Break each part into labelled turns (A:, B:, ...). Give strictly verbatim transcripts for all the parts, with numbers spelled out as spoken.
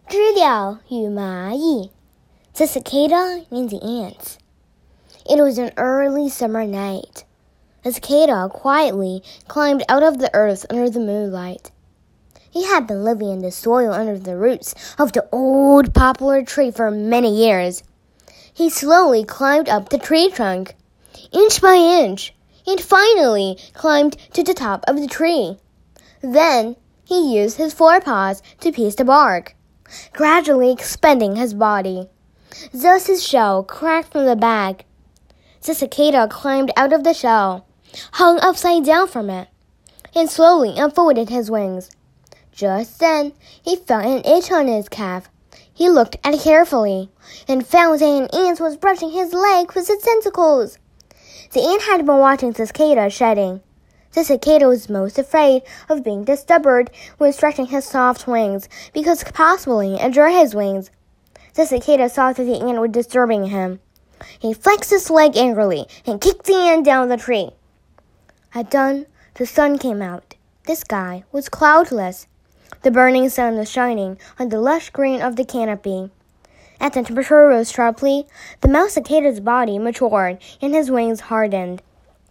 A: 知了与蚂蚁, the cicada and the ants. It was an early summer night. The cicada quietly climbed out of the earth under the moonlight. He had been living in the soil under the roots of the old poplar tree for many years. He slowly climbed up the tree trunk, inch by inch, and finally climbed to the top of the tree. Then he used his forepaws to pierce the bark, gradually expanding his body. Thus his shell cracked from the back. The cicada climbed out of the shell, hung upside down from it, and slowly unfolded his wings. Just then, he felt an itch on his calf. He looked at it carefully, and found that an ant was brushing his leg with its tentacles. The ant had been watching the cicada shedding. The cicada was most afraid of being disturbed when stretching his soft wings, because possibly injure his wings. The cicada saw that the ant was disturbing him. He flexed his leg angrily and kicked the ant down the tree. At dawn, the sun came out. The sky was cloudless. The burning sun was shining on the lush green of the canopy. As the temperature rose sharply, the male cicada's body matured and his wings hardened.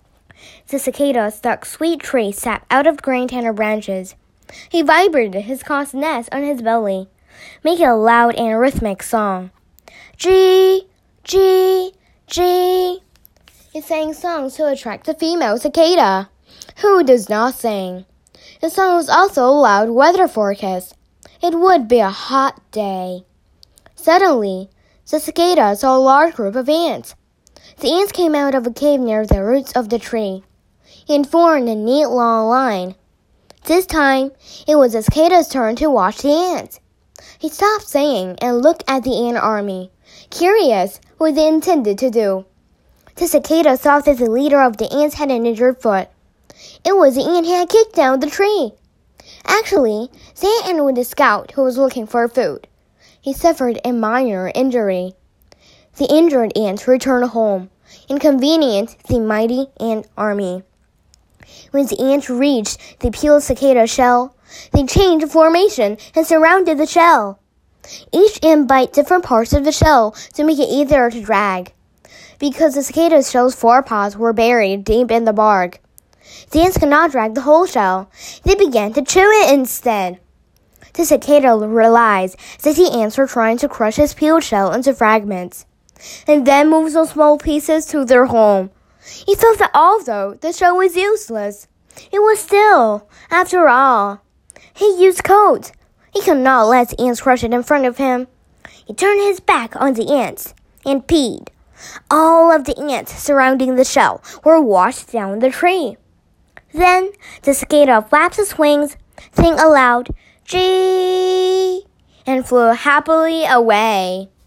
A: The cicada sucked sweet tree sap out of green tender branches. He vibrated his conch nest on his belly, making a loud and rhythmic song. Gee, gee, gee. He sang songs to attract the female cicada. Who does not sing? The song was also a loud weather forecast. It would be a hot day. Suddenly, the cicada saw a large group of ants. The ants came out of a cave near the roots of the tree and formed a neat long line. This time, it was the cicada's turn to watch the ants. He stopped singing and looked at the ant army, curious what they intended to do. The cicada saw that the leader of the ants had an injured foot. It was the ant he had kicked down the tree. Actually, the ant was a scout who was looking for food. He suffered a minor injury. The injured ants returned home and convened the mighty ant army. When the ants reached the peeled cicada shell, they changed formation and surrounded the shell. Each ant bit different parts of the shell to make it easier to drag. Because the cicada's shell's forepaws were buried deep in the bark, the ants could not drag the whole shell. They began to chew it instead. The cicada realized that the ants were trying to crush his peeled shell into fragments, and then move those small pieces to their home. He thought that although the shell was useless, it was still, after all. He used code. He could not let the ants crush it in front of him. He turned his back on the ants and peed. All of the ants surrounding the shell were washed down the tree. Then the cicada flapped his wings, sang aloud, "Gee," and flew happily away.